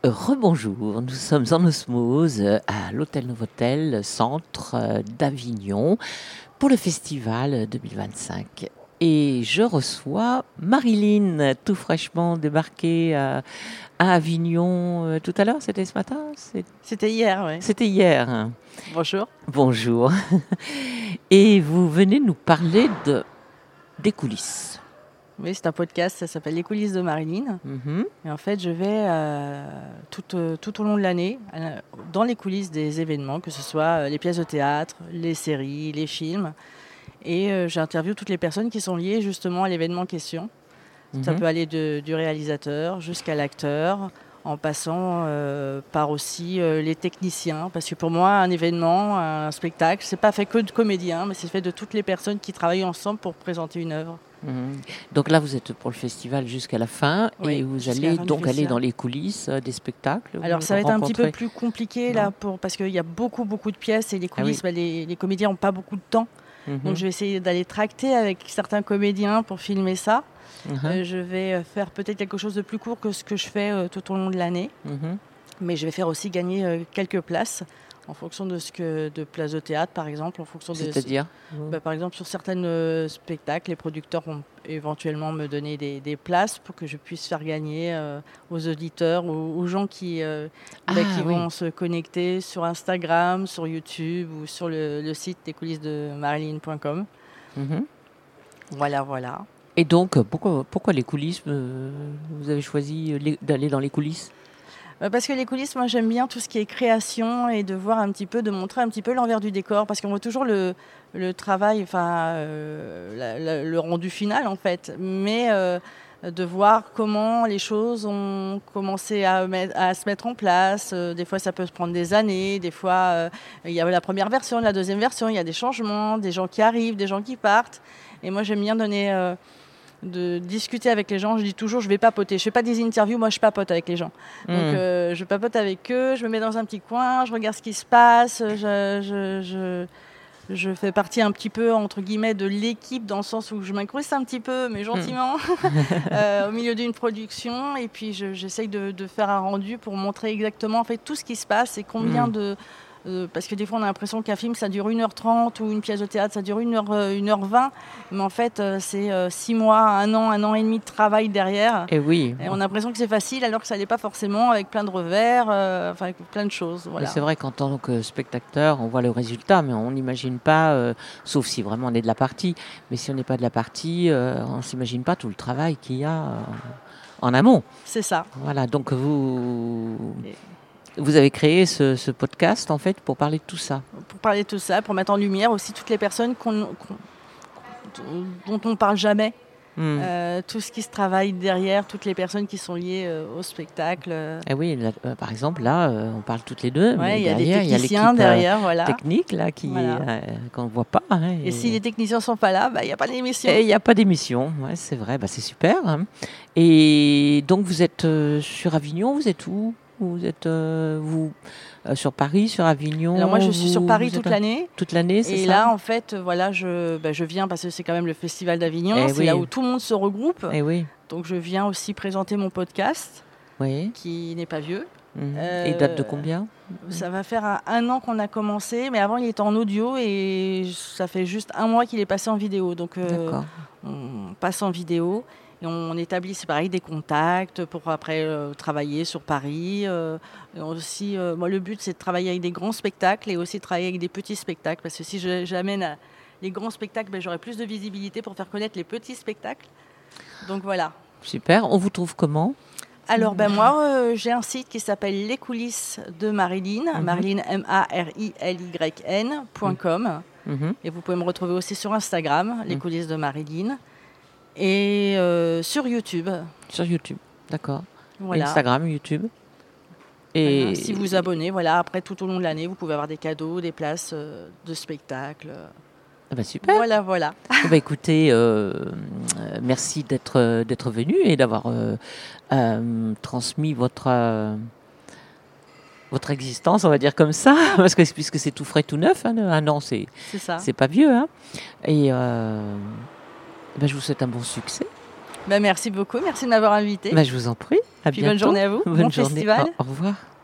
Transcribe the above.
Rebonjour, nous sommes en osmose à l'Hôtel Novotel, centre d'Avignon, pour le festival 2025. Et je reçois Marilyn, tout fraîchement débarquée à Avignon tout à l'heure, c'était ce matin? C'était hier, oui. C'était hier. Bonjour. Bonjour. Et vous venez nous parler des coulisses. Oui, c'est un podcast, ça s'appelle Les coulisses de Marilyn. Et en fait, je vais tout au long de l'année dans les coulisses des événements, que ce soit les pièces de théâtre, les séries, les films. Et j'interviewe toutes les personnes qui sont liées justement à l'événement en question. Ça peut aller du réalisateur jusqu'à l'acteur, en passant par aussi les techniciens. Parce que pour moi, un événement, un spectacle, c'est pas fait que de comédiens, mais c'est fait de toutes les personnes qui travaillent ensemble pour présenter une œuvre. Donc là, vous êtes pour le festival jusqu'à la fin, oui, et vous allez donc aller dans les coulisses des spectacles. Alors ça va être un petit peu plus compliqué là, parce qu'il y a beaucoup de pièces et les coulisses, les comédiens n'ont pas beaucoup de temps. Donc je vais essayer d'aller tracter avec certains comédiens pour filmer ça. Je vais faire peut-être quelque chose de plus court que ce que je fais tout au long de l'année. Mais je vais faire aussi gagner quelques places en fonction de places de théâtre, par exemple. C'est-à-dire par exemple, sur certains spectacles, les producteurs vont éventuellement me donner des places pour que je puisse faire gagner aux auditeurs ou aux gens qui vont se connecter sur Instagram, sur YouTube ou sur le site des coulisses de marilyn.com. Voilà. Et donc, pourquoi les coulisses vous avez choisi d'aller dans les coulisses? Parce que les coulisses, moi j'aime bien tout ce qui est création et de montrer un petit peu l'envers du décor, parce qu'on voit toujours le travail, le rendu final en fait, mais de voir comment les choses ont commencé à se mettre en place. Des fois ça peut se prendre des années, des fois il y a la première version, la deuxième version, il y a des changements, des gens qui arrivent, des gens qui partent, et moi j'aime bien de discuter avec les gens. Je dis toujours, je vais papoter. Je fais pas des interviews, moi je papote avec les gens. Donc je papote avec eux, je me mets dans un petit coin, je regarde ce qui se passe, je fais partie un petit peu, entre guillemets, de l'équipe, dans le sens où je m'incruste un petit peu, mais gentiment, au milieu d'une production. Et puis j'essaye de faire un rendu pour montrer exactement en fait, tout ce qui se passe et combien parce que des fois on a l'impression qu'un film ça dure 1h30 ou une pièce de théâtre ça dure 1h20, mais en fait c'est 6 mois, 1 an et demi de travail derrière. Et oui. Et on a l'impression que c'est facile alors que ça l'est pas forcément, avec plein de revers, avec plein de choses. Voilà. Mais c'est vrai qu'en tant que spectateur, on voit le résultat, mais on n'imagine pas, sauf si vraiment on est de la partie, mais si on n'est pas de la partie, on ne s'imagine pas tout le travail qu'il y a en amont. C'est ça. Voilà, donc vous avez créé ce podcast, en fait, pour parler de tout ça. Pour parler de tout ça, pour mettre en lumière aussi toutes les personnes dont on ne parle jamais. Tout ce qui se travaille derrière, toutes les personnes qui sont liées au spectacle. Et oui, là, par exemple, là, on parle toutes les deux, mais il y a derrière, des techniciens derrière, technique là, qu'on ne voit pas. Hein, et si les techniciens ne sont pas là, il n'y a pas d'émission. Et il n'y a pas d'émission, ouais, c'est vrai, c'est super. Hein. Et donc, vous êtes sur Avignon, vous êtes où? Vous êtes sur Paris, sur Avignon? Alors moi, je suis sur Paris toute l'année. Toute l'année, c'est ça? Et là, en fait, voilà, je viens parce que c'est quand même le festival d'Avignon. C'est là où tout le monde se regroupe. Et oui. Donc je viens aussi présenter mon podcast, qui n'est pas vieux. Et il date de combien? Ça va faire 1 an qu'on a commencé, mais avant il était en audio et ça fait juste 1 mois qu'il est passé en vidéo. Donc on passe en vidéo. Et on établit, c'est pareil, des contacts pour après travailler sur Paris. Et aussi, moi, le but, c'est de travailler avec des grands spectacles et aussi de travailler avec des petits spectacles. Parce que si j'amène les grands spectacles, j'aurai plus de visibilité pour faire connaître les petits spectacles. Donc voilà. Super. On vous trouve comment? Alors, moi, j'ai un site qui s'appelle Les coulisses de Marilyn, Marilyn, marilyn.com. Et vous pouvez me retrouver aussi sur Instagram, Les coulisses de Marilyn. Et sur YouTube. Sur YouTube, d'accord. Voilà. Instagram, YouTube. Et voilà, si vous vous abonnez, après tout au long de l'année, vous pouvez avoir des cadeaux, des places de spectacle. Super. Voilà. Écoutez, merci d'être venu et d'avoir transmis votre existence, on va dire comme ça, parce que puisque c'est tout frais, tout neuf, hein, 1 an, c'est ça. C'est pas vieux, hein. Et je vous souhaite un bon succès. Merci beaucoup, merci de m'avoir invité. Je vous en prie. À Puis bientôt. bonne journée à vous. Bonne Bon journée. festival. Au revoir.